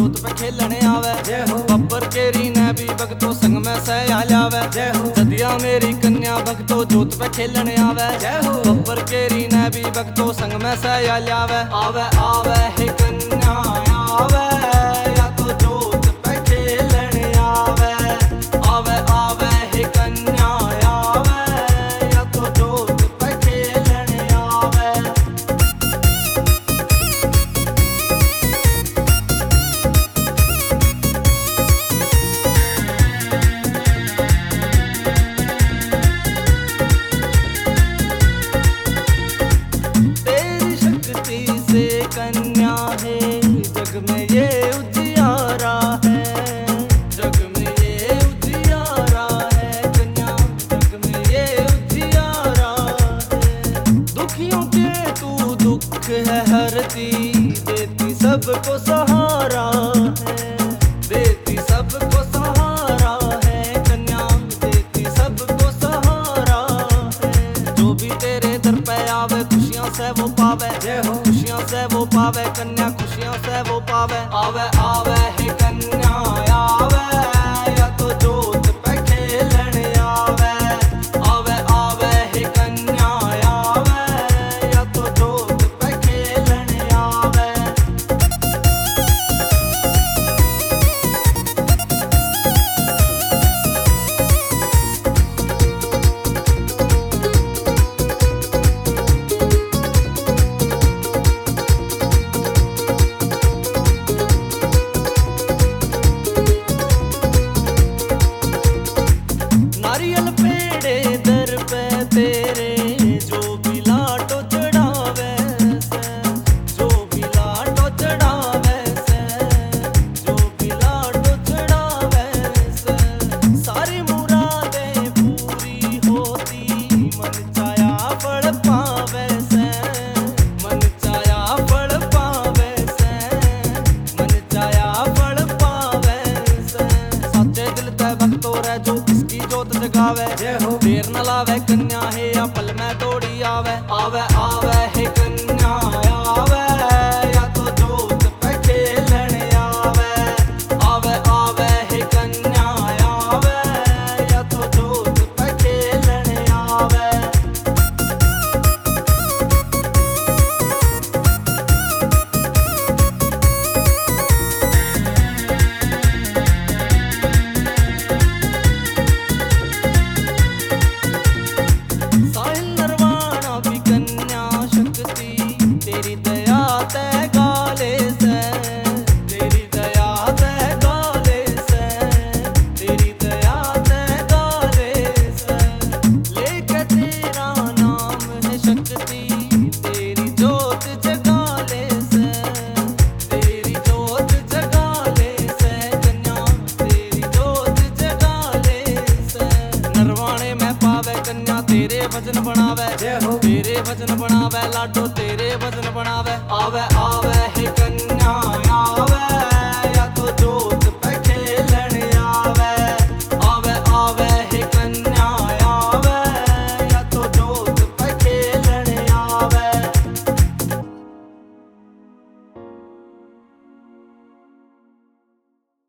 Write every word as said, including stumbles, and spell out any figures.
जोत पे खेलने आवे। बब्बर केरी ने भी भगतो संग में सया लावे। सदिया मेरी कन्या भगतो जोत पे खेलने आवे। बब्बर केरी ने भी भगतो संग में सया लावे। आवे आवे हे कन्या आवे या तो जोत पे खेलने आवे। आवे आवे हे कन्या आवे या तो जोत पे खेलने आवे। तेरी शक्ति से कन्या है जग में ये उजियारा है। जग में ये उजियारा है कन्या, जग में ये उजियारा है। दुखियों के तू दुख है हरती, देती सबको सहारा है। देती सबको सहारा है कन्या, देती सबको सहारा है। जो भी तेरे दर पे आवे खुशियां से वो पावे। खुशियां से वो पावे कन्या, खुशियां से वो पावे। आवे आवे हे कन्या आवे या तो जोत पे खेलने आवे। आवे आवे हे कन्या आवे या तो जोत पे खेलने आवे। नारियल पेड़े दर पे तेरे जो भी लाटो चढ़ावे से। जो भी लाटो चढ़ावे से, जो भी लाटो चढ़ावे से। सारी मुरादें पूरी होती, मन चाया फल पावे से। मन चाया फल पावे से, मन चाया फल पावे से। सच्चे दिल ते भक्तो रे जो इसकी जोत जगावे। देर न लावे कन्या है या पल में दौड़ी आवे। आवे आवे हे कन्या आवे या तो जोत पे खेलने आवे। आवे आवे हे कन्या आवे या तो जोत पे खेलने आवे। साहिल नरवाना भी कन्या शक्ति, तेरी दया ते गाले से। तेरी दया ते गाले से, तेरी दया ते गाले से। लेके तेरा नाम है शक्ति, तेरी जोत जगाले से। तेरी जोत जगाले से कन्या, तेरी जोत जगाले से। नरवाणे में पावे कन्या तेरे भजन बनावे। तेरे भजन बनावे लाडो तेरे भजन बनावे। आवे आवे हे कन्या आवे या तो जो